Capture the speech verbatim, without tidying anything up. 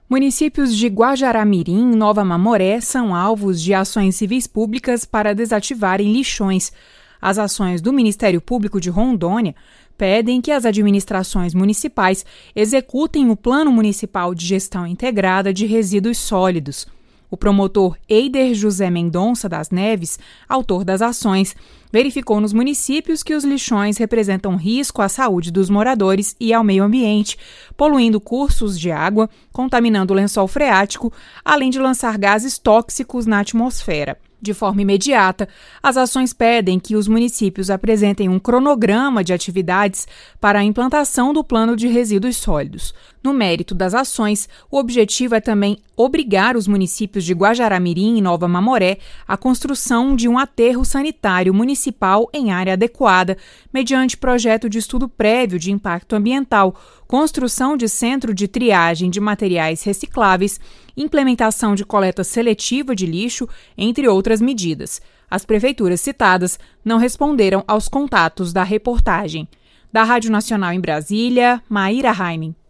Municípios de Guajará-Mirim e Nova Mamoré são alvos de ações civis públicas para desativarem lixões. As ações do Ministério Público de Rondônia pedem que as administrações municipais executem o Plano Municipal de Gestão Integrada de Resíduos Sólidos. O promotor Eider José Mendonça das Neves, autor das ações, verificou nos municípios que os lixões representam risco à saúde dos moradores e ao meio ambiente, poluindo cursos de água, contaminando o lençol freático, além de lançar gases tóxicos na atmosfera. De forma imediata, as ações pedem que os municípios apresentem um cronograma de atividades para a implantação do plano de resíduos sólidos. No mérito das ações, o objetivo é também obrigar os municípios de Guajará-Mirim e Nova Mamoré à construção de um aterro sanitário municipal em área adequada, mediante projeto de estudo prévio de impacto ambiental, construção de centro de triagem de materiais recicláveis, implementação de coleta seletiva de lixo, entre outras medidas. As prefeituras citadas não responderam aos contatos da reportagem. Da Rádio Nacional em Brasília, Maíra Heining.